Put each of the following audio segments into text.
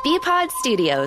BPod Studios.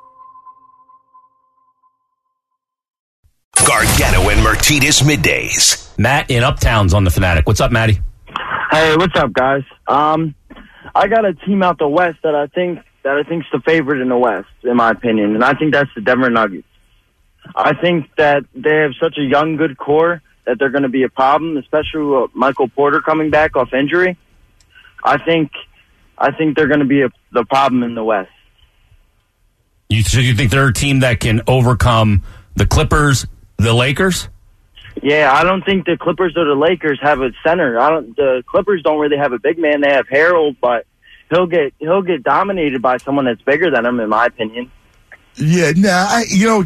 Gargano and Martinez middays. Matt in Uptown's on the Fanatic. What's up, Matty? Hey, what's up, guys? I got a team out the West that I think's the favorite in the West, in my opinion, and I think that's the Denver Nuggets. I think that they have such a young, good core that they're going to be a problem, especially with Michael Porter coming back off injury. I think they're going to be the problem in the West. So you think they're a team that can overcome the Clippers, the Lakers? Yeah, I don't think the Clippers or the Lakers have a center. The Clippers don't really have a big man. They have Harold, but he'll get dominated by someone that's bigger than him, in my opinion. Yeah, I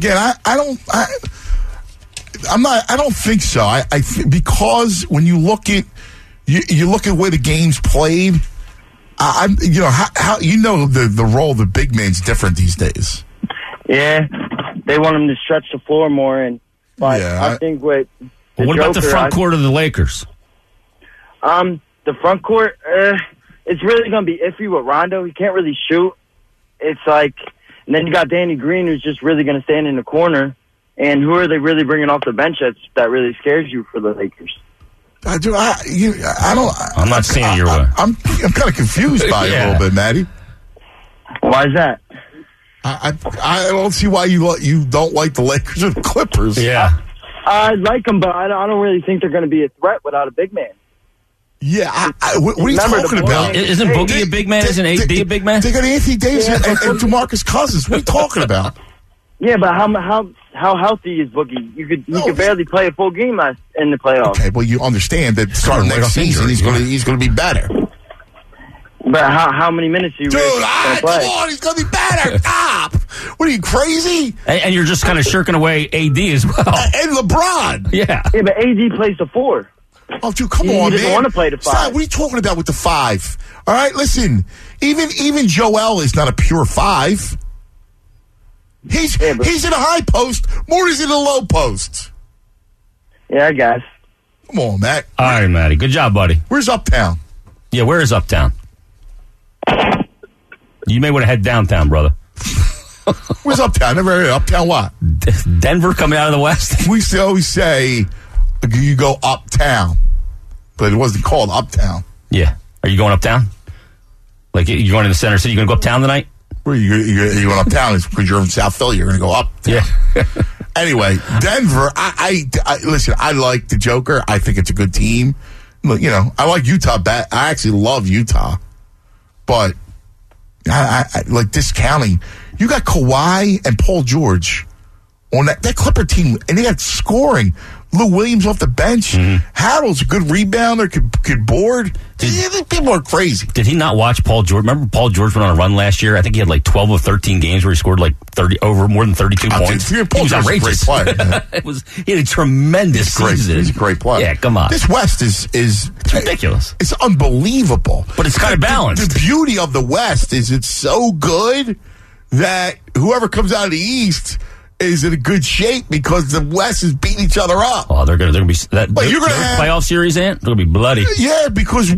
don't think so. Because when you look at where the game's played, how the role of the big man's different these days. Yeah, they want him to stretch the floor more, but yeah, I think with what about the front court of the Lakers? The front court, it's really going to be iffy with Rondo. He can't really shoot. It's like, and then you got Danny Green, who's just really going to stand in the corner. And who are they really bringing off the bench that really scares you for the Lakers? I don't. I'm not seeing it your way. I'm kind of confused by it a little bit, Matty. Why is that? I don't see why you don't like the Lakers or the Clippers. Yeah, I like them, but I don't really think they're going to be a threat without a big man. Yeah, what are you talking about? Isn't Boogie a big man? Isn't AD a big man? They got Anthony Davis and DeMarcus Cousins. What are you talking about? Yeah, but how healthy is Boogie? He could barely play a full game in the playoffs. Okay, well, you understand that starting next season he's going to be better. But how many minutes are you going to play? Come on, he's going to be better. Stop! What are you, crazy? And you're just kind of shirking away AD as well. And LeBron. Yeah. Yeah, but AD plays the 4. Oh, dude, come on, man. He doesn't want to play the 5. Stop, what are you talking about with the 5? All right, listen. Even Joel is not a pure 5. He's in a high post more as in a low post. Yeah, I guess. Come on, Matt. All right, Matty. Good job, buddy. Where's Uptown? Yeah, where is Uptown? You may want to head downtown, brother. Where's Uptown? Never heard of Uptown what? Denver coming out of the West? We always say you go uptown, but it wasn't called Uptown. Yeah. Are you going uptown? Like, you're going to the center city? You going to go uptown tonight? Where you going uptown? It's because you're from South Philly. You're going to go up. Yeah. Anyway, Denver. I listen. I like the Joker. I think it's a good team. You know, I like Utah. I actually love Utah, but I like discounting. You got Kawhi and Paul George on that Clipper team, and they got scoring. Lou Williams off the bench. Mm-hmm. Harold's a good rebounder, could board. People are crazy. Did he not watch Paul George? Remember Paul George went on a run last year? I think he had like 12 or 13 games where he scored like more than 32 points. Dude, Paul George is a great player. He had a tremendous season. He's a great player. Yeah, come on. This West is it's ridiculous. It's unbelievable. But it's kind of balanced. The beauty of the West is it's so good that whoever comes out of the East is in a good shape because the West is beating each other up. Oh, they're gonna be that. But you're gonna have playoff series, Ant. They're gonna be bloody. Yeah, because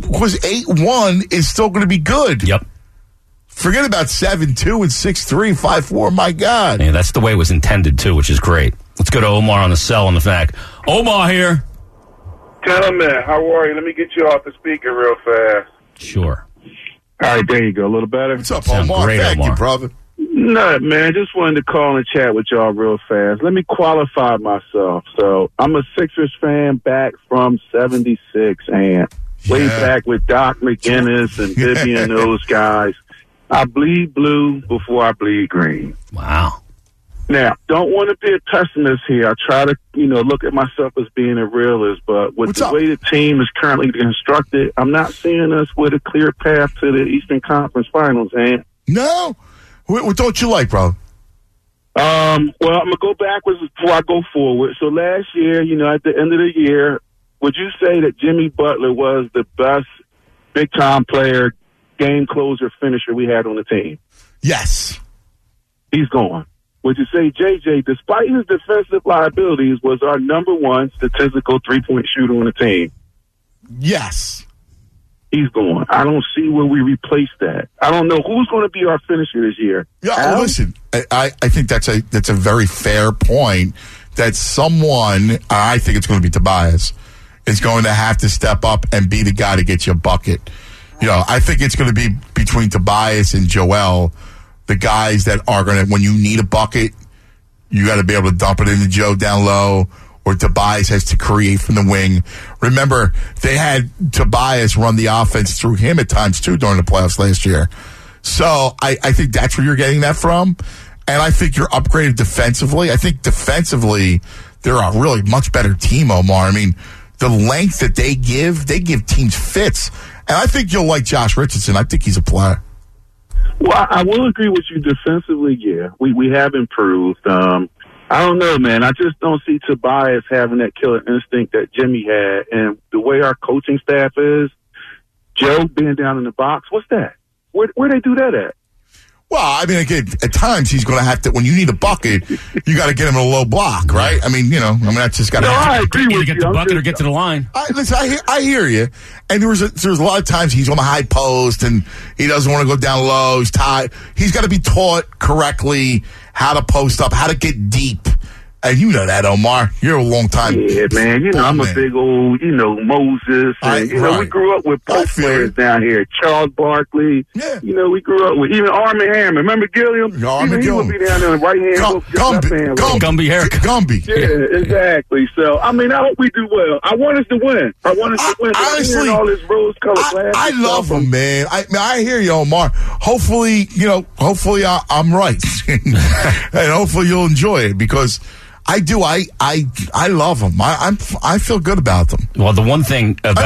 8-1 is still gonna be good. Yep. Forget about 7-2 and 6-3, 5-4. My God. Yeah, that's the way it was intended too, which is great. Let's go to Omar on the cell on the Fanatic. Omar here. Gentlemen, how are you? Let me get you off the speaker real fast. Sure. All right, there you go. A little better. What's up, Omar? Great, Thank Omar. you, brother. No, man, just wanted to call and chat with y'all real fast. Let me qualify myself. So I'm a Sixers fan back from 76 and way back with Doc McGinnis and Vivian, those guys. I bleed blue before I bleed green. Wow. Now, don't want to be a pessimist here. I try to, look at myself as being a realist, but with the way the team is currently constructed, I'm not seeing us with a clear path to the Eastern Conference Finals, man. No? What don't you like, bro? Well, I'm going to go backwards before I go forward. So last year, at the end of the year, would you say that Jimmy Butler was the best big-time player, game closer, finisher we had on the team? Yes. He's gone. Would you say JJ, despite his defensive liabilities, was our number one statistical three-point shooter on the team? Yes. he's going. I don't see where we replace that. I don't know who's going to be our finisher this year. Yeah, listen, I think that's a very fair point. That someone, I think it's going to be Tobias, is going to have to step up and be the guy to get you a bucket. I think it's going to be between Tobias and Joel, the guys that are going to, when you need a bucket, you got to be able to dump it into Joe down low, or Tobias has to create from the wing. Remember, they had Tobias run the offense through him at times, too, during the playoffs last year. So I think that's where you're getting that from. And I think you're upgraded defensively. I think defensively, they're a really much better team, Omar. I mean, the length that they give teams fits. And I think you'll like Josh Richardson. I think he's a player. Well, I will agree with you defensively, yeah. We have improved. I don't know, man. I just don't see Tobias having that killer instinct that Jimmy had. And the way our coaching staff is, Joe being down in the box, what's that? Where they do that at? Well, I mean, again, at times he's going to have to, when you need a bucket, you got to get him in a low block, right? I mean, that's just got to happen. I agree with you. Get the bucket or get to the line. I hear you. And there's a lot of times he's on the high post and he doesn't want to go down low. He's tied. He's got to be taught correctly how to post up, how to get deep. And you know that, Omar. You're a long time. Yeah, man. I'm a big old, Moses. And, we grew up with post players down here. Charles Barkley. Yeah. We grew up with even Armand Hammer. Remember Gilliam? He would be down there on the right hand. Gumby hair. Gumby. Yeah, exactly. So, I hope we do well. I want us to win. Honestly, all this rose-colored glasses. I love them, man. I hear you, Omar. Hopefully, I'm right. And hopefully you'll enjoy it because I do. I love them. I feel good about them. Well, the one thing about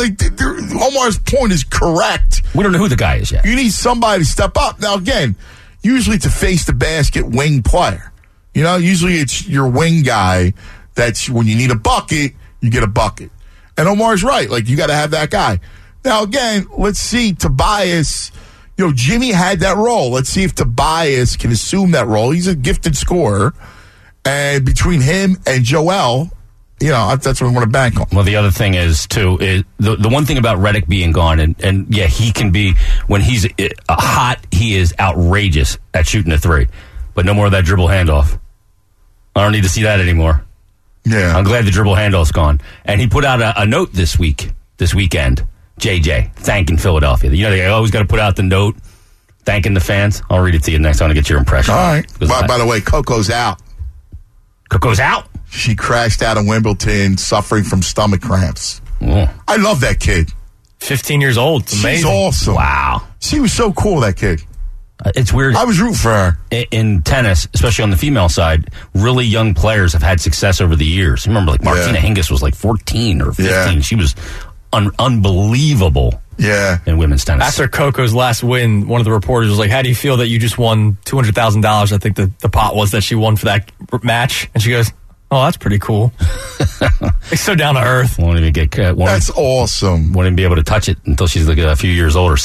Omar's point is correct. We don't know who the guy is yet. You need somebody to step up. Now, again, usually to face the basket wing player. Usually it's your wing guy. That's when you need a bucket, you get a bucket. And Omar's right. You got to have that guy. Now, again, let's see Tobias. Jimmy had that role. Let's see if Tobias can assume that role. He's a gifted scorer. And between him and Joel, that's what we want to bank on. Well, the other thing is, too, is the one thing about Redick being gone, and yeah, he can be, when he's hot, he is outrageous at shooting a three. But no more of that dribble handoff. I don't need to see that anymore. Yeah. I'm glad the dribble handoff's gone. And he put out a note this weekend, JJ, thanking Philadelphia. They always got to put out the note, thanking the fans. I'll read it to you next time to get your impression. All right. By the way, Coco's out. Coco's out? She crashed out of Wimbledon suffering from stomach cramps. Oh. I love that kid. 15 years old. It's amazing. She's awesome. Wow. She was so cool, that kid. It's weird. I was rooting for her. In tennis, especially on the female side, really young players have had success over the years. Remember, Martina Hingis was 14 or 15. Yeah. She was unbelievable. Yeah. In women's tennis. After Coco's last win, one of the reporters was like, how do you feel that you just won $200,000? I think the pot was that she won for that match. And she goes, oh, that's pretty cool. It's so down to earth. Won't even get that's awesome. Won't even be able to touch it until she's a few years older.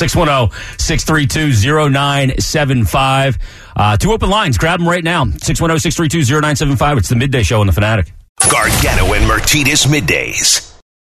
610-632-0975. Two open lines. Grab them right now. 610-632-0975. It's the Midday Show on The Fanatic. Gargano and Martinez Middays.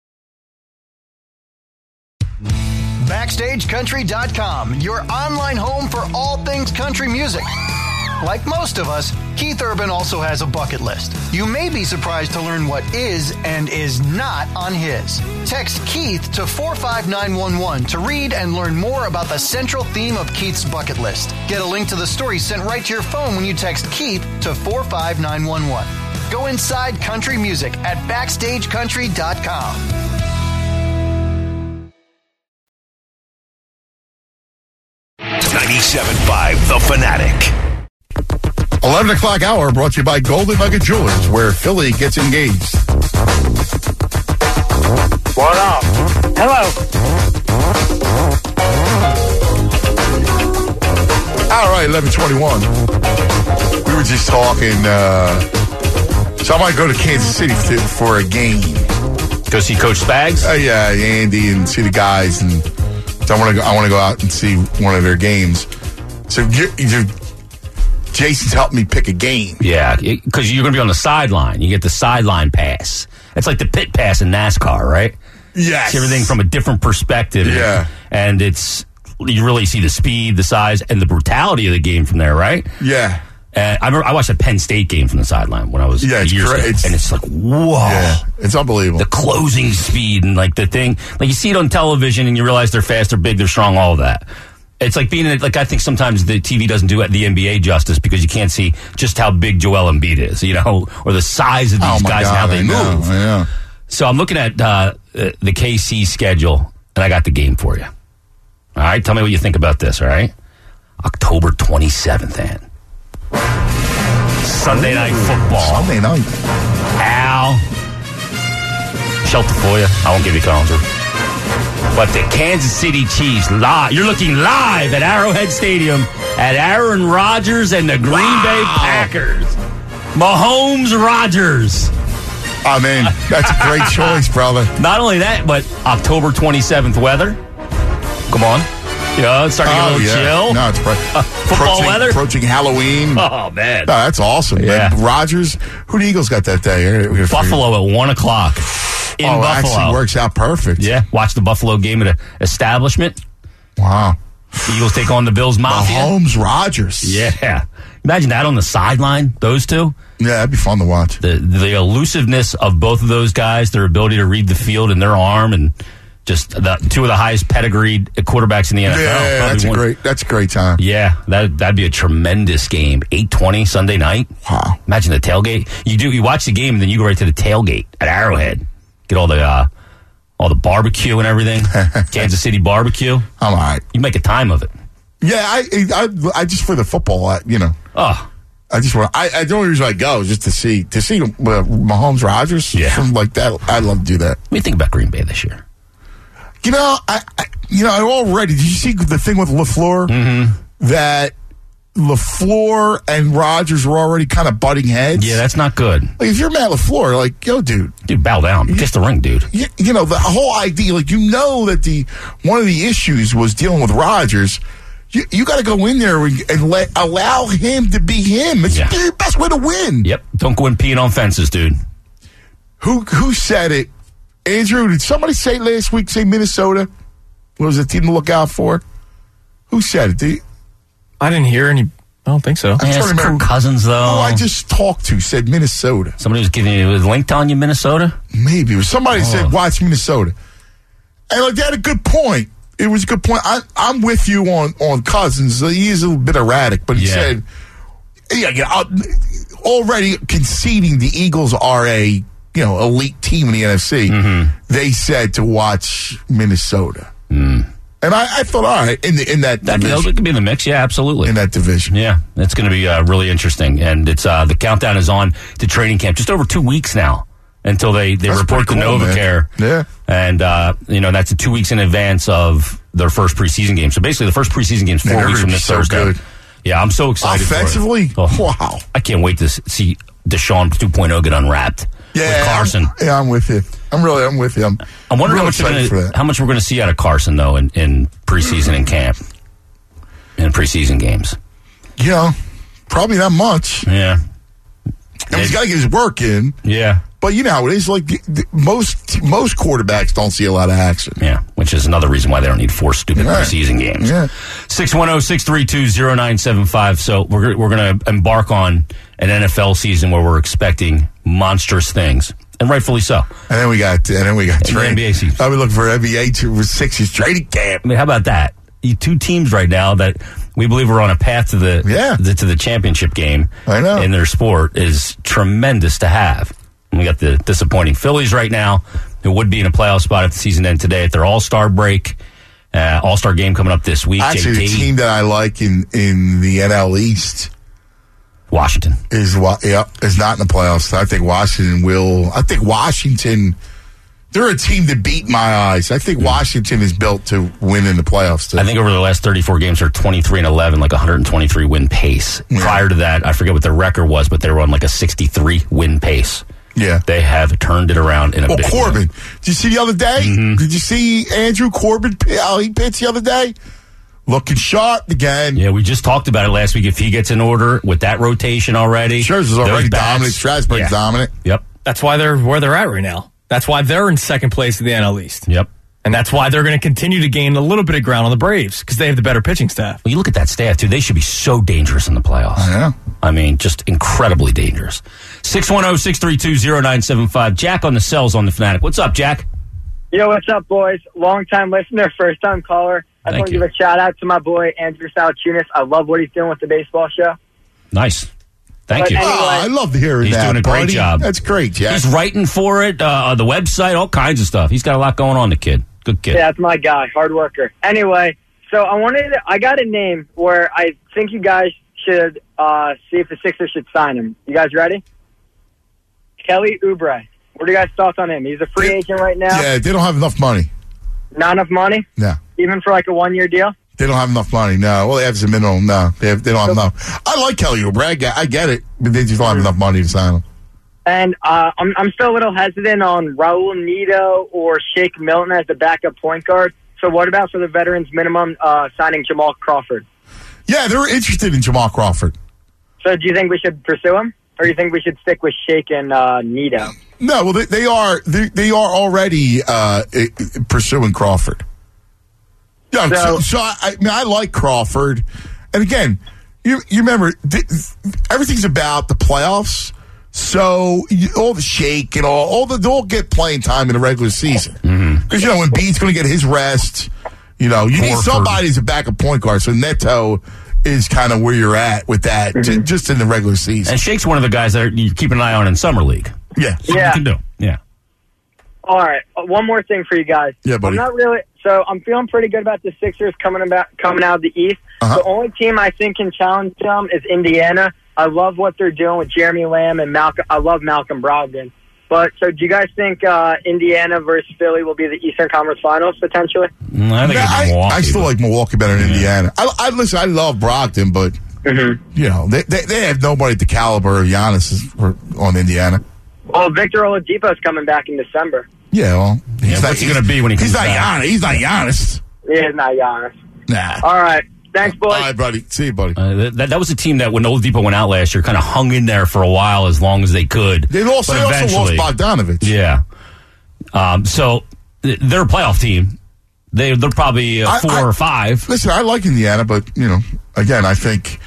BackstageCountry.com, your online home for all things country music. Like most of us, Keith Urban also has a bucket list. You may be surprised to learn what is and is not on his. Text Keith to 45911 to read and learn more about the central theme of Keith's bucket list. Get a link to the story sent right to your phone when you text Keith to 45911. Go inside country music at BackstageCountry.com. 97.5 The Fanatic. 11 o'clock hour brought to you by Golden Nugget Jewelers, where Philly gets engaged. What up? Hello. All right, 11:21. We were just talking. So I might go to Kansas City for a game. Go see Coach Spags? Yeah, Andy, and see the guys, and so I want to go out and see one of their games. So Jason's helped me pick a game. Yeah, because you're going to be on the sideline. You get the sideline pass. It's like the pit pass in NASCAR, right? Yes. See everything from a different perspective. Yeah. And you really see the speed, the size, and the brutality of the game from there, right? Yeah. And I watched a Penn State game from the sideline when I was it's years ago, great. and it's like, whoa. Yeah, it's unbelievable. The closing speed and like the thing, like you see it on television and you realize they're fast, they're big, they're strong, all of that. It's like I think sometimes the TV doesn't do the NBA justice because you can't see just how big Joel Embiid is, or the size of these guys and how they move. Yeah. So I'm looking at the KC schedule, and I got the game for you. All right, tell me what you think about this, all right? October 27th, Ann. Sunday Night Football. Sunday night. Al. Shelter for you. I won't give you calendar. But the Kansas City Chiefs, you're looking live at Arrowhead Stadium at Aaron Rodgers and the Green Bay Packers. Mahomes Rodgers. I mean, that's a great choice, brother. Not only that, but October 27th weather. Come on. It's starting to get a little chill. No, it's football weather. Approaching Halloween. Oh, man. No, that's awesome. Yeah. Man. Rodgers, who the Eagles got that day? Buffalo at 1 o'clock in Buffalo. Actually works out perfect. Yeah, watch the Buffalo game at an establishment. Wow. The Eagles take on the Bills Mafia. Mahomes Rodgers. Yeah. Imagine that on the sideline, those two. Yeah, that'd be fun to watch. The elusiveness of both of those guys, their ability to read the field and their arm, and just two of the highest pedigreed quarterbacks in the NFL. Yeah, that's a great time. Yeah, that'd be a tremendous game. 8:20 Sunday night. Wow. Imagine the tailgate. You watch the game and then you go right to the tailgate at Arrowhead. Get all the barbecue and everything. Kansas City barbecue. I'm all right. You make a time of it. Yeah, I just for the football, Oh. I just want. The only reason I go is just to see Mahomes Rodgers. Yeah. Something like that. I'd love to do that. What do you think about Green Bay this year? I already. Did you see the thing with LaFleur? Mm-hmm. That LaFleur and Rodgers were already kind of butting heads. Yeah, that's not good. Like, if you're Matt LaFleur, like, yo, dude, bow down, kiss the ring, dude. The whole idea, like, that one of the issues was dealing with Rodgers. You got to go in there and allow him to be him. It's the best way to win. Yep. Don't go in peeing on fences, dude. Who said it? Andrew, did somebody say last week, say Minnesota was the team to look out for? Who said it? I didn't hear any. I don't think so. I'm trying to remember. Kirk Cousins, though. Oh, I just talked to said Minnesota. Somebody was giving you a link telling you Minnesota? Maybe. It was somebody said, watch Minnesota. And they had a good point. It was a good point. I'm with you on Cousins. He is a little bit erratic, but he said, already conceding the Eagles are a elite team in the NFC. Mm-hmm. They said to watch Minnesota, and I thought, all right, in that division, it could be in the mix. Yeah, absolutely, in that division. Yeah, it's going to be really interesting, and it's the countdown is on to training camp. Just over 2 weeks now until they report to NovaCare. Yeah. And, that's 2 weeks in advance of their first preseason game. So basically the first preseason game is 4 weeks from this Thursday. Good. Yeah, I'm so excited offensively, for it. Wow. I can't wait to see Deshaun 2.0 get unwrapped with Carson. I'm with you. I'm with you. I'm wondering how much we're going to see out of Carson, though, in preseason and camp, in preseason games. Probably not much. Yeah. And he's got to get his work in. Yeah. But you know how it is. Like most quarterbacks don't see a lot of action. Yeah, which is another reason why they don't need 4 stupid preseason games. Yeah. 610-632-0975. So we're going to embark on an NFL season where we're expecting monstrous things, and rightfully so. And then we got training. NBA season. I'll be looking for NBA Sixers training camp. I mean, how about that? 2 teams right now that we believe are on a path to the championship game. I know. In their sport is tremendous to have. We got the disappointing Phillies right now, who would be in a playoff spot if the season ended today at their All-Star break. All-Star game coming up this week. Actually, the team that I like in the NL East, Washington, is not in the playoffs. I think Washington will. I think Washington. They're a team that beat my eyes. I think Washington is built to win in the playoffs, too. I think over the last 34 games, they're 23-11, like 123 win pace. Yeah. Prior to that, I forget what their record was, but they were on like a 63 win pace. Yeah. They have turned it around in a big Corbin. way. Did you see the other day? Mm-hmm. Did you see Andrew Corbin, how he pitched the other day? Looking sharp again. Yeah, we just talked about it last week. If he gets in order with that rotation already. Scherzer's already dominant. Strasburg's dominant. Yep. That's why they're where they're at right now. That's why they're in second place in the NL East. Yep. And that's why they're going to continue to gain a little bit of ground on the Braves, because they have the better pitching staff. Well, you look at that staff, too. They should be so dangerous in the playoffs. Yeah. I mean, just incredibly dangerous. 610-632-0975. Jack on the cells on the Fanatic. What's up, Jack? Yo, what's up, boys? Long-time listener, first-time caller. I just want to give a shout-out to my boy, Andrew Salachunas. I love what he's doing with the baseball show. Nice. Thank you. Anyway, I love to hear that. He's doing a great buddy. job. That's great, Jack. He's writing for it, on the website, all kinds of stuff. He's got a lot going on, the kid. Good kid. Yeah, that's my guy, hard worker. Anyway, so I got a name where I think you guys should see if the Sixers should sign him. You guys ready? Kelly Oubre. What are you guys' thoughts on him? He's a free agent right now. Yeah, they don't have enough money. Not enough money? No. Even for like a 1-year deal? They don't have enough money. No. Well, they have some minimum. No. They don't have enough. I like Kelly Oubre. I get it. But they just don't have enough money to sign him. And I'm still a little hesitant on Raul Neto or Shake Milton as the backup point guard. So what about for the veterans minimum signing Jamal Crawford? Yeah, they're interested in Jamal Crawford. So do you think we should pursue him? Or do you think we should stick with Shake and Neto? No, well, they are already pursuing Crawford. Yeah, so I like Crawford. And again, you remember, everything's about the playoffs. So all the Shake and they'll get playing time in the regular season. Because, Embiid's going to get his rest. You need somebody as a backup point guard. So Neto is kind of where you're at with that, just in the regular season. And Shake's one of the guys that you keep an eye on in Summer League. Yeah. So you can do. Yeah. All right. One more thing for you guys. Yeah, buddy. I'm feeling pretty good about the Sixers coming out of the East. The only team I think can challenge them is Indiana. I love what they're doing with Jeremy Lamb and Malcolm. I love Malcolm Brogdon. But so, do you guys think Indiana versus Philly will be the Eastern Conference Finals potentially? I think it's Milwaukee. I still like Milwaukee better than Indiana. Listen, I love Brogdon, but they have nobody at the caliber of Giannis on Indiana. Well, Victor Oladipo's coming back in December. Yeah, well, what's he going to be when he comes back? He's not Giannis. Yeah, he's not Giannis. Nah. All right. Thanks, boys. All right, buddy. See you, buddy. That was a team that when Oladipo went out last year kind of hung in there for a while as long as they could. They also lost Bogdanovich. Yeah. So they're a playoff team. They're probably 4 or 5. Listen, I like Indiana, but, again, I think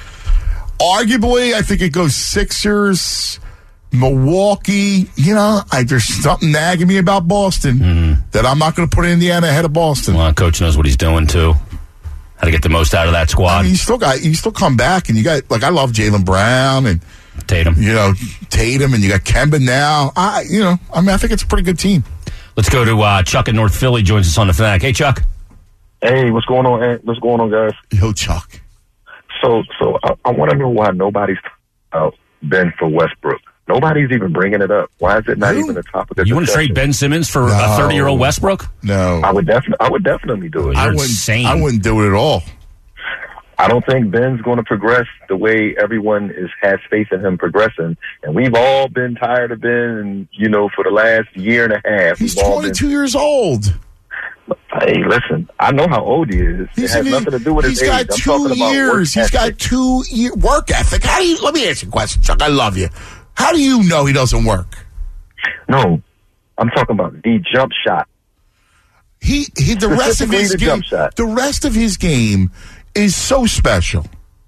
it goes Sixers, Milwaukee. There's something nagging me about Boston that I'm not going to put Indiana ahead of Boston. Well, coach knows what he's doing, too. How to get the most out of that squad. I mean, you still come back, and you got, I love Jaylen Brown and Tatum. Tatum, and you got Kemba now. I think it's a pretty good team. Let's go to Chuck in North Philly. Joins us on the Fanatic. Hey, Chuck. Hey, what's going on, Ant? What's going on, guys? Yo, Chuck. So I want to know why nobody's talking about Ben for Westbrook. Nobody's even bringing it up. Why is it not even the topic of discussion? You want to trade Ben Simmons for a 30-year-old Westbrook? No. I would definitely do it. You're insane. I wouldn't do it at all. I don't think Ben's going to progress the way everyone has faith in him progressing. And we've all been tired of Ben, and, for the last year and a half. He's 22 years old. Hey, listen, I know how old he is. It has nothing to do with his age. He's got 2 years. He's got 2 year work ethic. Let me ask you a question, Chuck. I love you. How do you know he doesn't work? No, I'm talking about the jump shot. The rest of his game is so special.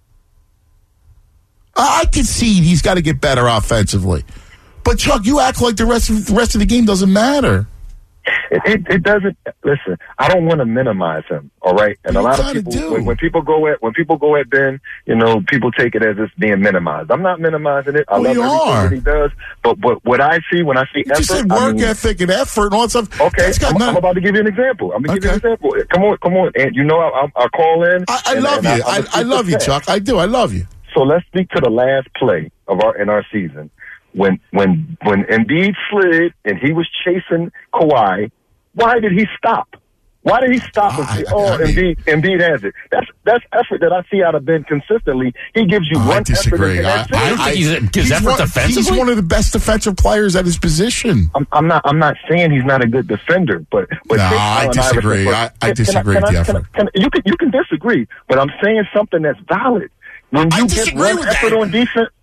I concede he's got to get better offensively. But Chuck, you act like the rest of the game doesn't matter. It doesn't. Listen, I don't want to minimize him. All right, and a lot of people when people go at Ben, people take it as it's being minimized. I'm not minimizing it. I love everything that he does. But what I see when I see effort, you said work ethic and effort and all that stuff. Okay, I'm about to give you an example. Come on, and I'll call in. I love you. I love you, Chuck. I do. I love you. So let's speak to the last play in our season. When Embiid slid and he was chasing Kawhi, why did he stop? Why did he stop and say, Embiid has it? That's effort that I see out of Ben consistently. He gives you one disagree. effort. He's one of the best defensive players at his position. I'm not saying he's not a good defender, but I disagree. I disagree with the effort. You can disagree, but I'm saying something that's valid. When you get one effort on defense,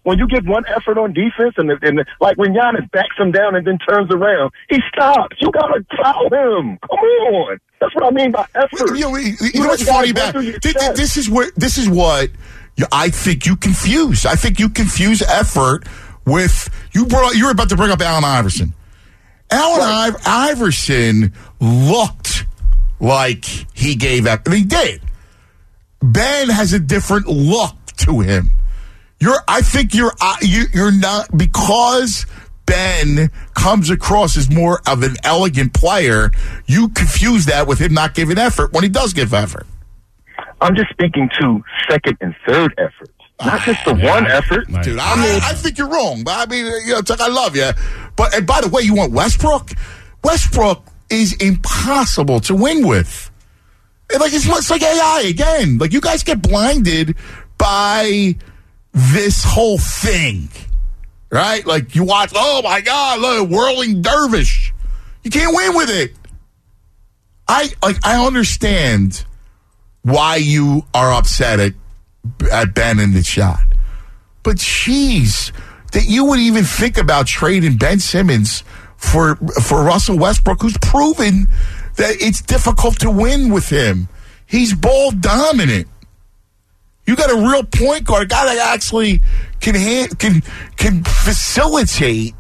when you give one effort on defense and like when Giannis backs him down and then turns around, he stops. You got to foul him. Come on. That's what I mean by effort. You know what's funny about this is what I think you confuse. I think you confuse effort with you were about to bring up Allen Iverson. Allen Iverson looked like he gave effort. And he did. Ben has a different look to him. I think you're not, because Ben comes across as more of an elegant player, you confuse that with him not giving effort when he does give effort. I'm just speaking to second and third efforts, not just the one effort. Dude, I think you're wrong. But I mean, Chuck, I love you. But, and by the way, you want Westbrook? Westbrook is impossible to win with. It's like AI again. Like, you guys get blinded by this whole thing, right? Like, you watch, oh my God, look, whirling dervish. You can't win with it. I understand why you are upset at Ben and the shot. But geez, that you would even think about trading Ben Simmons for Russell Westbrook, who's proven that it's difficult to win with him. He's ball dominant. You got a real point guard, a guy that actually can facilitate.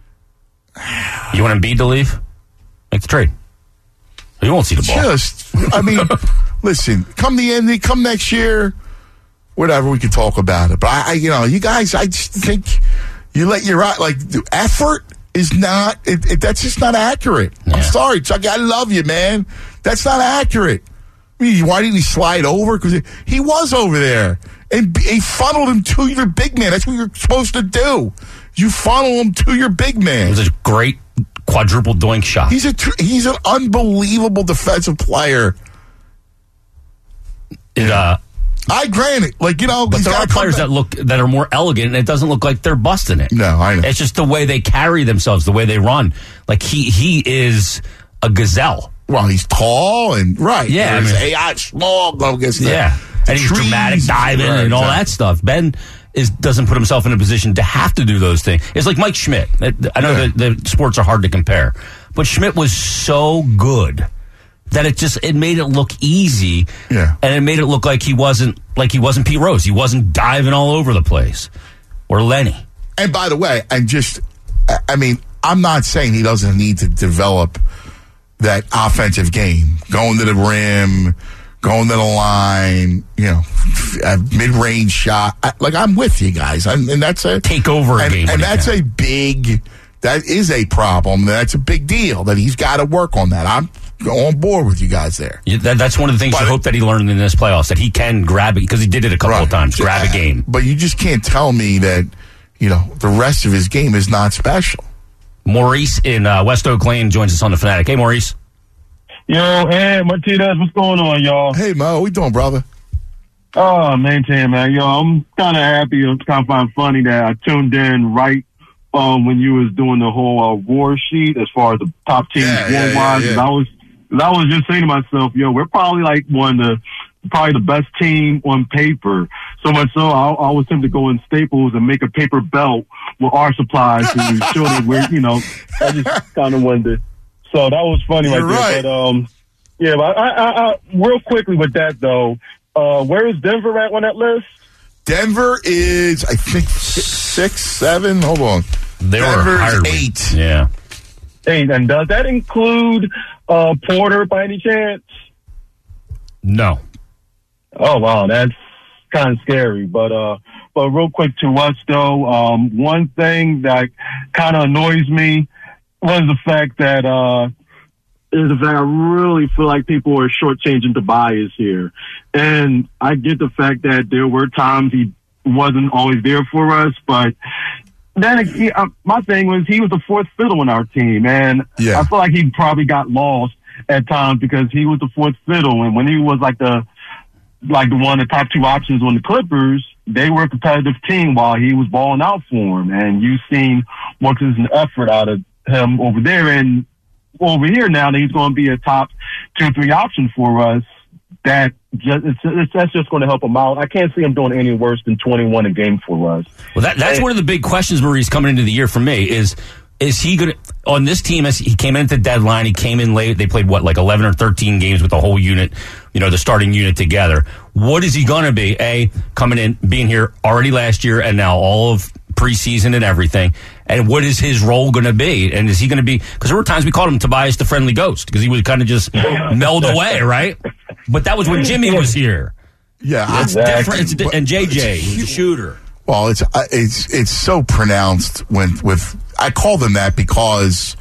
You want Embiid to leave? Make the trade. You won't see the ball. I mean, listen. Come the end, come next year, whatever, we can talk about it. But you guys, I just think you let your the effort is not. That's just not accurate. Yeah. I'm sorry, Chuck. I love you, man. That's not accurate. I mean, why didn't he slide over? Because he was over there, and he funneled him to your big man. That's what you're supposed to do. You funnel him to your big man. It was a great quadruple doink shot. He's an unbelievable defensive player. I grant it. But there are players that are more elegant, and it doesn't look like they're busting it. No, I know. It's just the way they carry themselves, the way they run. Like he is a gazelle. Well, he's tall and right. Yeah, he's small. Go against and he's dramatic diving and all that stuff. Ben doesn't put himself in a position to have to do those things. It's like Mike Schmidt. I know that the sports are hard to compare, but Schmidt was so good that it made it look easy. Yeah, and it made it look like he wasn't Pete Rose. He wasn't diving all over the place, or Lenny. And by the way, I'm not saying he doesn't need to develop that offensive game, going to the rim, going to the line, a mid-range shot. I'm with you guys, and that's a take over a game, and that's that is a problem. That's a big deal that he's got to work on that. I'm on board with you guys there. That's one of the things I hope that he learned in this playoffs, that he can grab it, because he did it a couple of times, grab a game. But you just can't tell me that the rest of his game is not special. Maurice in West Oak Lane joins us on the Fanatic. Hey, Maurice. Yo, hey, Martinez, what's going on, y'all? Hey, Mo, what you doing, brother? Oh, maintain, man. Yo, I'm kind of happy. It's kind of funny that I tuned in right when you was doing the whole war sheet as far as the top teams war-wise. Yeah. And I was just saying to myself, yo, we're probably probably the best team on paper. So much so, I was tempted to go in Staples and make a paper belt with our supplies to show that we're, I just kind of wondered. So that was funny right there. But, I real quickly with that, though, where is Denver at on that list? Denver is, I think, 6, 7. Hold on. Denver's 8. Yeah. 8. And does that include Porter by any chance? No. Oh, wow. That's kind of scary. But real quick to us, though, one thing that kind of annoys me was the fact that I really feel like people are shortchanging Tobias here. And I get the fact that there were times he wasn't always there for us, but then my thing was he was the fourth fiddle on our team, and I feel like he probably got lost at times because he was the fourth fiddle, and when he was like the one of the top two options on the Clippers, they were a competitive team while he was balling out for him, and you've seen more consistent effort out of him over there, and over here now that he's going to be a top 2 or 3 option for us. that's just going to help him out. I can't see him doing any worse than 21 a game for us. Well, that's one of the big questions, Maurice, coming into the year for me is he going to, on this team, as he came in at the deadline, he came in late, they played, 11 or 13 games with the whole unit, the starting unit together. What is he going to be? A, coming in, being here already last year and now all of preseason and everything. And what is his role going to be? And is he going to be, because there were times we called him Tobias the Friendly Ghost because he would kind of just meld away, right? But that was when Jimmy was here. Yeah, it's different. And JJ, he's a shooter. Well, it's so pronounced with I call them that because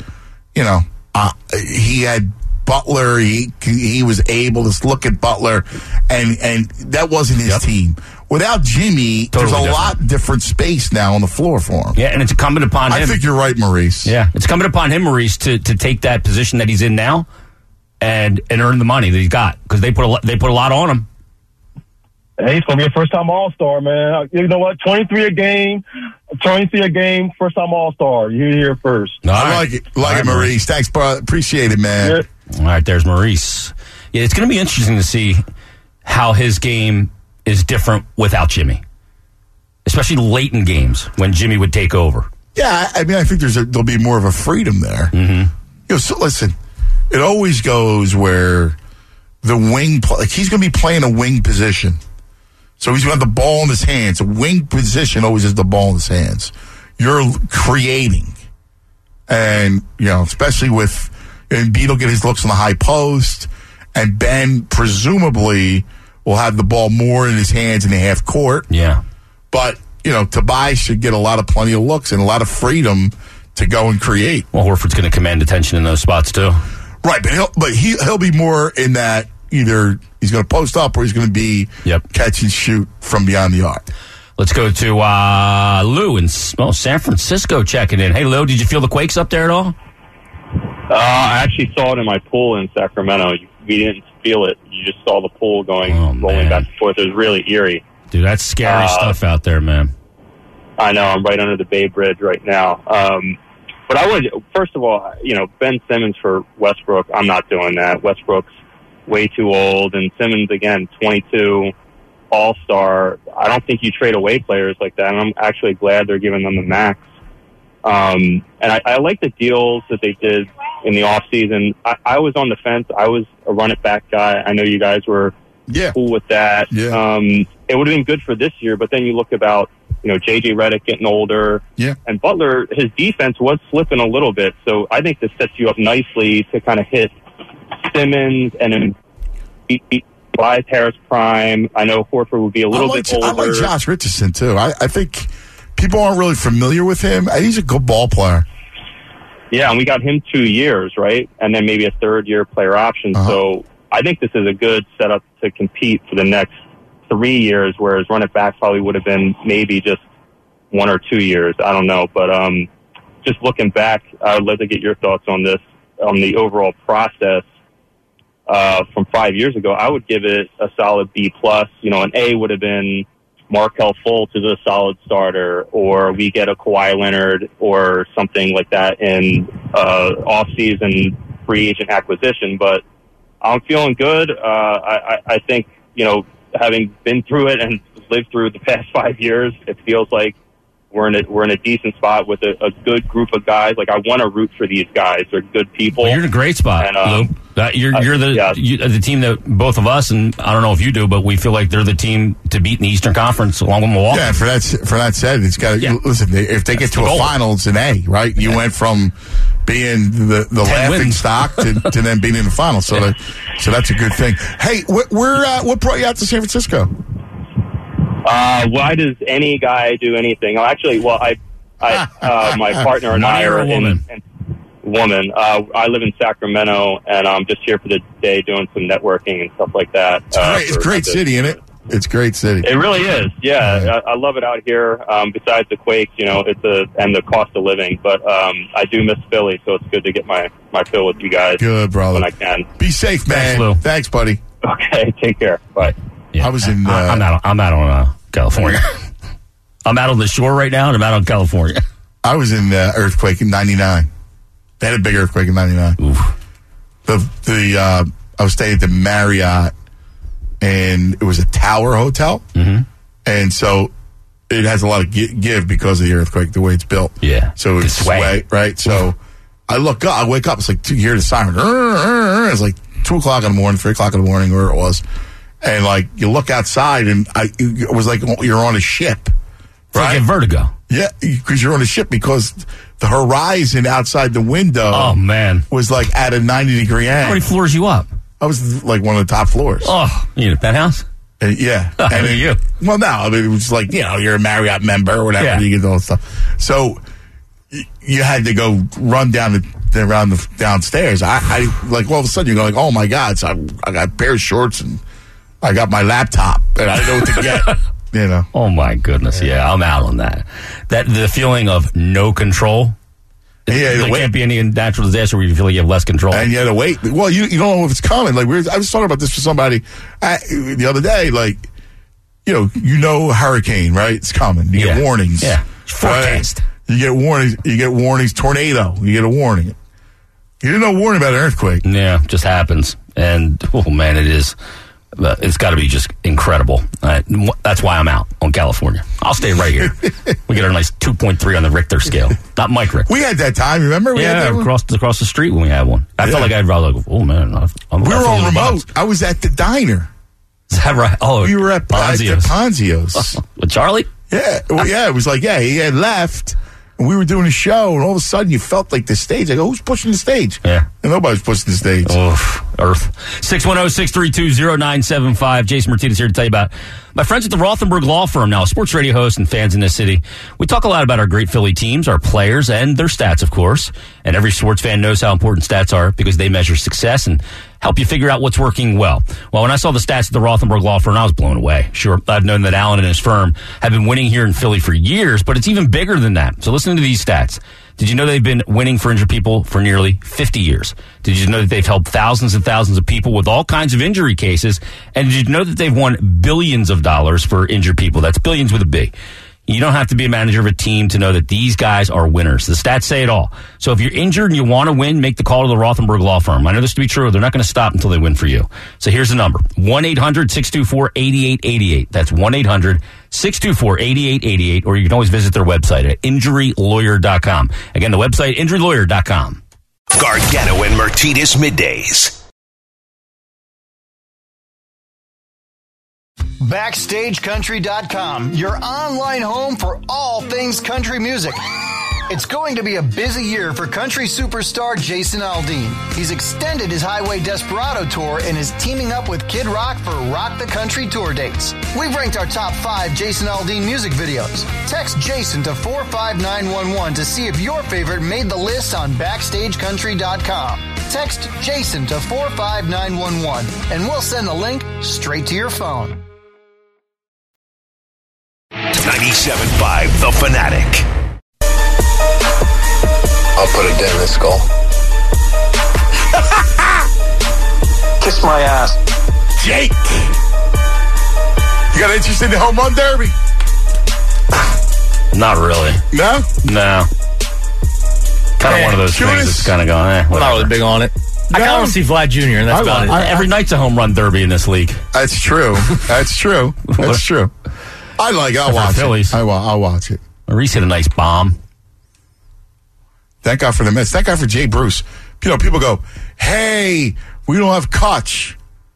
he had Butler. He was able to look at Butler, and that wasn't his team. Without Jimmy, there's a lot different space now on the floor for him. Yeah, and it's incumbent upon him. I think you're right, Maurice. Yeah, it's incumbent upon him, Maurice, to take that position that he's in now and earn the money that he's got because they put a lot on him. Hey, he's going to be a first-time All-Star, man. You know what? 23 a game, first-time All-Star. You're here first. I like it. Like it, Maurice. Thanks, bro. Appreciate it, man. Yeah. All right, there's Maurice. Yeah, it's going to be interesting to see how his game is different without Jimmy, especially late in games when Jimmy would take over. Yeah, I think there'll be more of a freedom there. Mm-hmm. So listen, it always goes where the wing, he's going to be playing a wing position. So he's going to have the ball in his hands. A wing position always has the ball in his hands. You're creating. And, especially with Embiid will get his looks on the high post. And Ben presumably will have the ball more in his hands in the half court. Yeah. But, Tobias should get plenty of looks and a lot of freedom to go and create. Well, Horford's going to command attention in those spots too. Right, but he'll be more in that either he's going to post up or he's going to be catch and shoot from beyond the arc. Let's go to Lou in San Francisco checking in. Hey, Lou, did you feel the quakes up there at all? I actually saw it in my pool in Sacramento. We didn't feel it. You just saw the pool rolling back and forth. It was really eerie. Dude, that's scary stuff out there, man. I know. I'm right under the Bay Bridge right now. But I would, first of all, Ben Simmons for Westbrook, I'm not doing that. Westbrook's way too old, and Simmons, again, 22, all-star. I don't think you trade away players like that, and I'm actually glad they're giving them the max. And I like the deals that they did in the offseason. I was on the fence. I was a run-it-back guy. I know you guys were cool with that. Yeah. It would have been good for this year, but then you look about, J.J. Redick getting older. Yeah. And Butler, his defense was slipping a little bit, so I think this sets you up nicely to kind of hit Simmons and then beat Harris prime. I know Horford would be a little bit older. I like Josh Richardson, too. I think people aren't really familiar with him. He's a good ball player. Yeah, and we got him 2 years, right? And then maybe a third-year player option. So I think this is a good setup to compete for the next 3 years, whereas run it back probably would have been maybe just 1 or 2 years. I don't know. But just looking back, I would love to get your thoughts on this, on the overall process from 5 years ago. I would give it a solid B+. An A would have been Markelle Fultz is a solid starter, or we get a Kawhi Leonard or something like that in off-season free agent acquisition. But I'm feeling good. I think, having been through it and lived through the past 5 years, it feels like we're in a decent spot with a good group of guys. Like, I want to root for these guys. They're good people. Well, you're in a great spot, and, Lou. You're the team that both of us, and I don't know if you do, but we feel like they're the team to beat in the Eastern Conference along with Milwaukee. Yeah, for that said, it's got to listen. If they get to a final, it's an A, right? You went from being the laughing stock to then being in the final, so that's a good thing. Hey, what brought you out to San Francisco? Why does any guy do anything? Actually, my partner and I are woman. I live in Sacramento, and I'm just here for the day doing some networking and stuff like that. It's a great city, isn't it? It's a great city. It really is. Yeah, I love it out here. Besides the quakes, and the cost of living, but I do miss Philly, so it's good to get my fill with you guys. Good, brother. When I can. Be safe, man. Thanks, Lou. Thanks, buddy. Okay, take care. Bye. Yeah. I was in. I'm out on California. I'm out on the shore right now, and I'm out on California. I was in earthquake in '99. They had a big earthquake in '99. Oof. I was staying at the Marriott and it was a tower hotel. Mm-hmm. And so it has a lot of give because of the earthquake, the way it's built. Yeah. So it's sway, right? So I look up, I wake up, it's like, you hear the siren. It's like 2 o'clock in the morning, 3 o'clock in the morning, where it was. And like, you look outside, and it was like you're on a ship. Right? Like a vertigo. Yeah, because you're on a ship, because the horizon outside the window was like at a 90-degree angle. How many floors you up? I was like one of the top floors. Oh, you in a penthouse? Yeah. Oh, and you? Well, no, I mean, it was like, you're a Marriott member or whatever. Yeah. You get all that stuff. So you had to go run down downstairs. I like, all of a sudden, you're going like, oh my God. So I got a pair of shorts, and I got my laptop, and I didn't know what to get. Oh my goodness. Yeah, I'm out on that. The feeling of no control. There can't be any natural disaster where you feel like you have less control. And you had to wait. Well, you don't know if it's coming. Like, I was talking about this with somebody the other day. Like, hurricane, right? It's coming. You get warnings. Yeah. Forecast. Right? You get warnings. You get warnings. Tornado. You get a warning. You didn't know warning about an earthquake. Yeah, just happens. And, oh man, it is. It's got to be just incredible. That's why I'm out on California. I'll stay right here. We get a nice 2.3 on the Richter scale. Not Mike Richter. We had that time, remember? We had that across the street when we had one. I felt like I'd rather go, oh man. We were on remote. I was at the diner. Is that right? Oh, we were at Ponzio's. With Charlie? Yeah. Well, it was like, he had left. And we were doing a show, and all of a sudden you felt like the stage. I go, who's pushing the stage? Yeah. And nobody's pushing the stage. Oh, Earth. 610-632-0975. Jason Martinez here to tell you about my friends at the Rothenberg Law Firm, now a sports radio host and fans in this city. We talk a lot about our great Philly teams, our players, and their stats, of course. And every sports fan knows how important stats are because they measure success and help you figure out what's working well. Well, when I saw the stats at the Rothenberg Law Firm, I was blown away. Sure, I've known that Alan and his firm have been winning here in Philly for years, but it's even bigger than that. So listen to these stats. Did you know they've been winning for injured people for nearly 50 years? Did you know that they've helped thousands and thousands of people with all kinds of injury cases? And did you know that they've won billions of dollars for injured people? That's billions with a B. You don't have to be a manager of a team to know that these guys are winners. The stats say it all. So if you're injured and you want to win, make the call to the Rothenberg Law Firm. I know this to be true. They're not going to stop until they win for you. So here's the number. 1-800-624-8888. That's 1-800-624-8888. Or you can always visit their website at injurylawyer.com. Again, the website, injurylawyer.com. Gargano and Martinez Middays. BackstageCountry.com, your online home for all things country music. It's going to be a busy year for country superstar Jason Aldean. He's extended his Highway Desperado tour and is teaming up with Kid Rock for Rock the Country tour dates. We've ranked our top 5 Jason Aldean music videos. Text Jason to 45911 to see if your favorite made the list on BackstageCountry.com. Text Jason to 45911 and we'll send the link straight to your phone. 97.5 The Fanatic. I'll put a dent in his skull. Kiss my ass. Jake! You got interest in the home run derby? Not really. No? No. Kind of one of those things that's kind of going, I'm not really big on it. I kind of want to see Vlad Jr., and that's about it. Every night's a home run derby in this league. That's true. That's true. That's true. I like it. I'll watch it. I'll watch it. Maurice hit a nice bomb. Thank God for the Mets. Thank God for Jay Bruce. People go, hey, we don't have Kutch.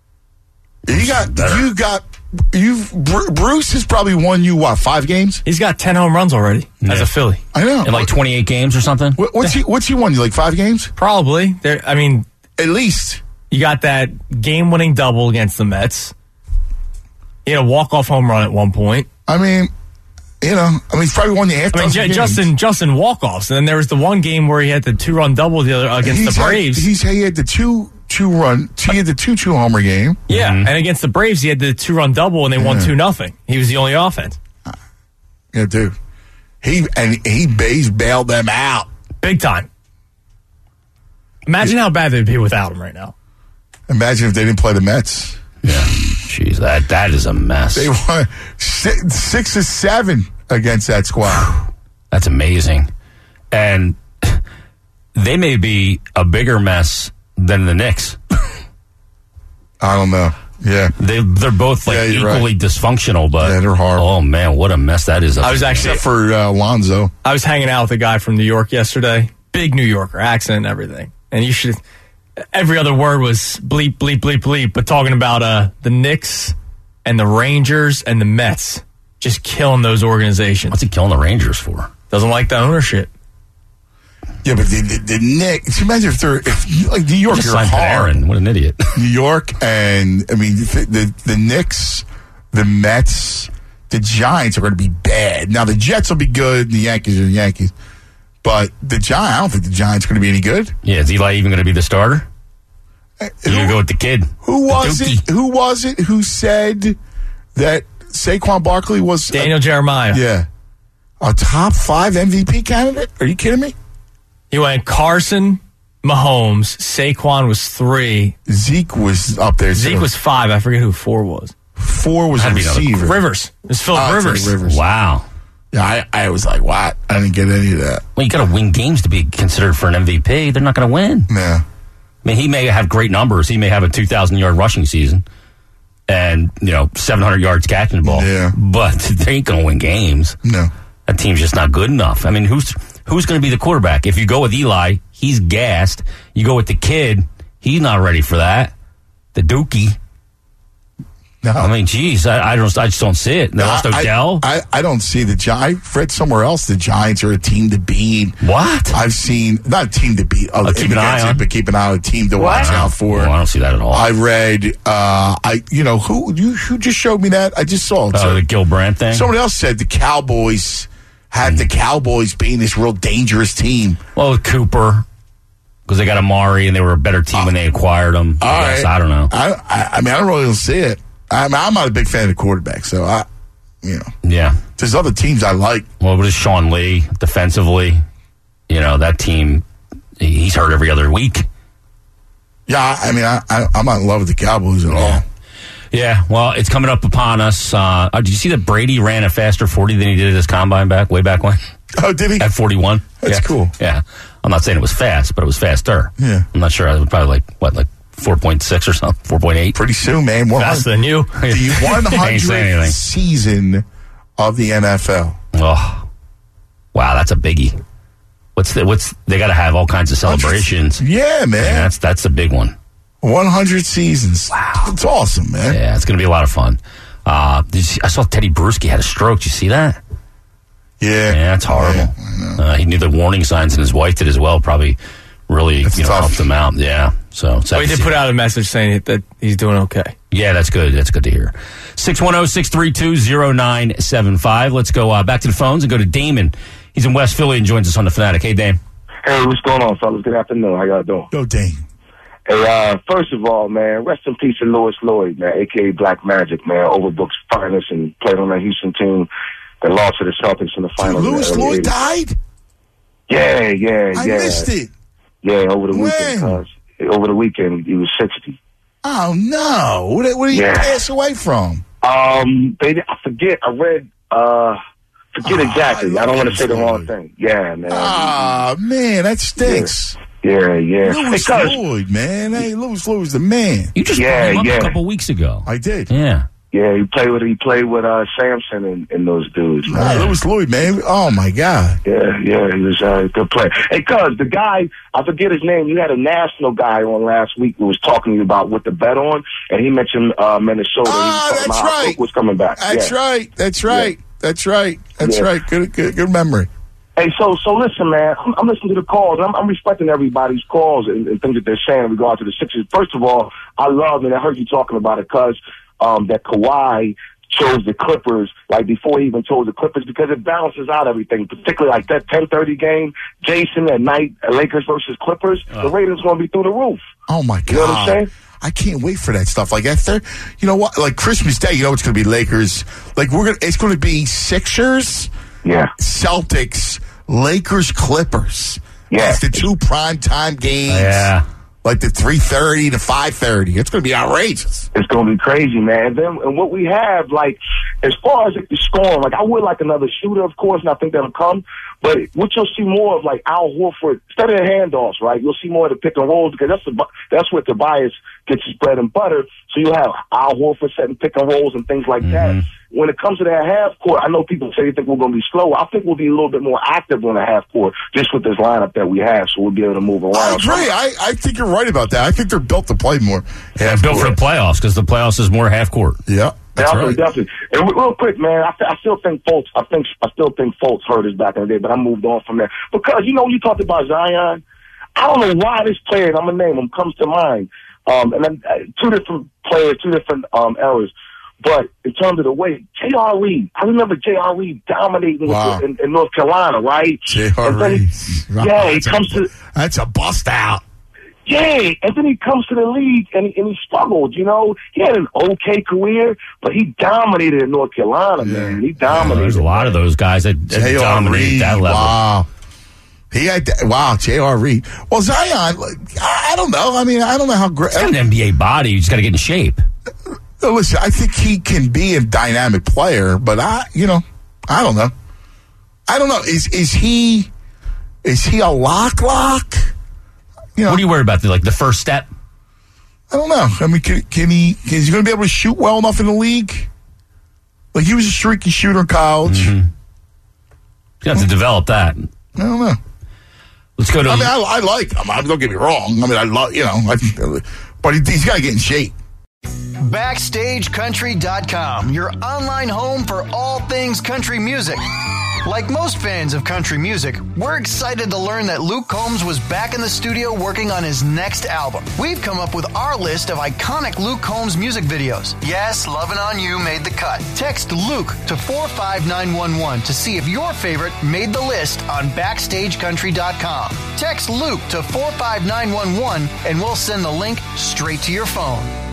Bruce has probably won you, 5 games? He's got 10 home runs already as a Philly. I know. In like 28 games or something? What's he won? Like 5 games? Probably. At least. You got that game-winning double against the Mets. He had a walk-off home run at one point. He's probably won the half. Justin walk-offs. And then there was the one game where he had the 2-run double the other against the Braves. He had the two homer game. Yeah, and against the Braves, he had the 2-run double, and they won 2-0. He was the only offense. Yeah, dude. He bailed them out big time. Imagine how bad they'd be without him right now. Imagine if they didn't play the Mets. Yeah, jeez, that is a mess. They won 6-7 against that squad. That's amazing, and they may be a bigger mess than the Knicks. I don't know. Yeah. They're both equally dysfunctional, but they're horrible. Oh man, what a mess that is. Except for Lonzo. I was hanging out with a guy from New York yesterday. Big New Yorker, accent and everything. And you should. Every other word was bleep, bleep, bleep, bleep. But talking about the Knicks and the Rangers and the Mets, just killing those organizations. What's he killing the Rangers for? Doesn't like the ownership. Yeah, but the Knicks. Imagine if like New York, you're hard. What an idiot. New York, and I mean the Knicks, the Mets, the Giants are going to be bad. Now the Jets will be good. And the Yankees are the Yankees, but the Giants. I don't think the Giants are going to be any good. Yeah, is Eli even going to be the starter? You're going to go with the kid. Who was it who said that Saquon Barkley was Daniel Jeremiah? Yeah, a top 5 MVP candidate. Are you kidding me? He went Carson, Mahomes, Saquon was 3. Zeke was up there. Zeke was 5. I forget who 4 was. 4 was a receiver. Rivers. It was Phillip Rivers. Wow. Yeah, I was like, what? I didn't get any of that. Well, you got to win games to be considered for an MVP. They're not going to win. Yeah. I mean, he may have great numbers. He may have a 2,000-yard rushing season and, 700 yards catching the ball. Yeah. But they ain't going to win games. No. That team's just not good enough. I mean, who's going to be the quarterback? If you go with Eli, he's gassed. You go with the kid, he's not ready for that. The Dookie. No. I mean, geez, I just don't see it. They lost Odell. I don't see the Giants. I read somewhere else the Giants are a team to beat. What? I've seen, not a team to beat. Keep an eye on. But keep an eye on a team to watch out for. Well, I don't see that at all. I read, who just showed me that? I just saw it. The Gil Brandt thing? Somebody else said the Cowboys had the Cowboys being this real dangerous team. Well, with Cooper, because they got Amari and they were a better team when they acquired them. I don't know. I mean, I don't really see it. I'm not a big fan of the quarterback, so Yeah. There's other teams I like. Well, what is Sean Lee defensively? That team, he's hurt every other week. Yeah, I mean, I'm not in love with the Cowboys at all. Yeah, well, it's coming up upon us. Did you see that Brady ran a faster 40 than he did at his combine way back when? Oh, did he? At 41. That's cool. Yeah. I'm not saying it was fast, but it was faster. Yeah. I'm not sure. It was probably like 4.6 or something, 4.8. Pretty soon, man. Faster than you. The 100th season of the NFL. Oh, wow, that's a biggie. They got to have all kinds of celebrations. Yeah, man. That's a big one. 100 seasons. Wow. It's awesome, man. Yeah, it's going to be a lot of fun. I saw Teddy Bruschi had a stroke. Did you see that? Yeah. Yeah, it's horrible. Yeah, he knew the warning signs, and his wife did as well. Probably really helped him out. Yeah. So he did put out a message saying that he's doing okay. Yeah, that's good. That's good to hear. 610-632-0975. Let's go back to the phones and go to Damon. He's in West Philly and joins us on the Fanatic. Hey, Dame. Hey, what's going on, fellas? Good afternoon. How y'all doing? Go, Dame. Hey, first of all, man, rest in peace to Louis Lloyd, man, a.k.a. Black Magic, man, Overbrook's finest, and played on the Houston team that lost to the Celtics in the finals. Louis Lloyd died? Yeah. I missed it. Yeah, over the weekend. Over the weekend, he was 60. Oh, no. What did he pass away from? I forget. I read, forget exactly. I don't want to say the wrong thing. Yeah, man. Man, that stinks. Yeah. Louis Lloyd, man. Hey, Louis Lloyd was the man. You just brought him up a couple weeks ago. I did. Yeah. Yeah, he played with Samson and those dudes, man. Louis Lloyd, man. Oh my God. Yeah, he was a good player. Hey, cuz the guy, I forget his name. You had a national guy on last week who was talking to you about what to bet on, and he mentioned Minnesota. That's right. Was coming back. That's right. That's right. Good memory. Hey, so listen, man. I'm listening to the calls. I'm respecting everybody's calls and things that they're saying in regard to the Sixers. First of all, I love, and I heard you talking about it, cuz that Kawhi chose the Clippers, like before he even chose the Clippers, because it balances out everything, particularly like that 10:30 game, Jason, at night, Lakers versus Clippers, the ratings going to be through the roof. Oh, my God. You know what I'm saying? I can't wait for that stuff. Like, after, you know what, like Christmas Day, it's going to be Lakers. Like, it's going to be Sixers, Celtics, Lakers, Clippers. Yeah. That's the two primetime games. Yeah. like the 3:30 to 5:30. It's going to be outrageous. It's going to be crazy, man. And what we have, like, as far as the scoring, like, I would like another shooter, of course, and I think that'll come. But what you'll see more of, like, Al Horford, instead of the handoffs, right, you'll see more of the pick and rolls because that's where Tobias gets his bread and butter. So you'll have Al Horford setting pick and rolls and things like that. When it comes to that half court, I know people say they think we're going to be slow. I think we'll be a little bit more active on the half court just with this lineup that we have, so we'll be able to move around. I agree. I think you're right about that. I think they're built to play more half built for the playoffs because the playoffs is more half court. Yeah. Definitely. And real quick, man, I still think Fultz. I still think Fultz hurt us back in the day, but I moved on from that because you talked about Zion. I don't know why this player, I'm gonna name him, comes to mind. And then two different players, two different eras. But in terms of the weight, J.R. Reed. I remember J.R. Reed dominating in North Carolina, right? J.R. Reed. He comes to. That's a bust out. Yeah, and then he comes to the league and he struggled, He had an okay career, but he dominated in North Carolina, man. He dominated. There's a lot of those guys that dominate that level. Wow. J.R. Reed. Well, Zion, I don't know. I mean, I don't know how great. He's got an NBA body. You just got to get in shape. Listen, I think he can be a dynamic player, but I don't know. I don't know. Is he a lock? What are you worried about? The first step? I don't know. I mean, is he going to be able to shoot well enough in the league? Like, he was a streaky shooter in college. You have to develop that. I don't know. Let's go to. I mean, I like him. Don't get me wrong. I mean, I love, but he's got to get in shape. BackstageCountry.com, your online home for all things country music. Like most fans of country music, we're excited to learn that Luke Combs was back in the studio working on his next album. We've come up with our list of iconic Luke Combs music videos. Yes, Lovin' On You made the cut. Text Luke to 45911 to see if your favorite made the list on BackstageCountry.com. Text Luke to 45911 and we'll send the link straight to your phone.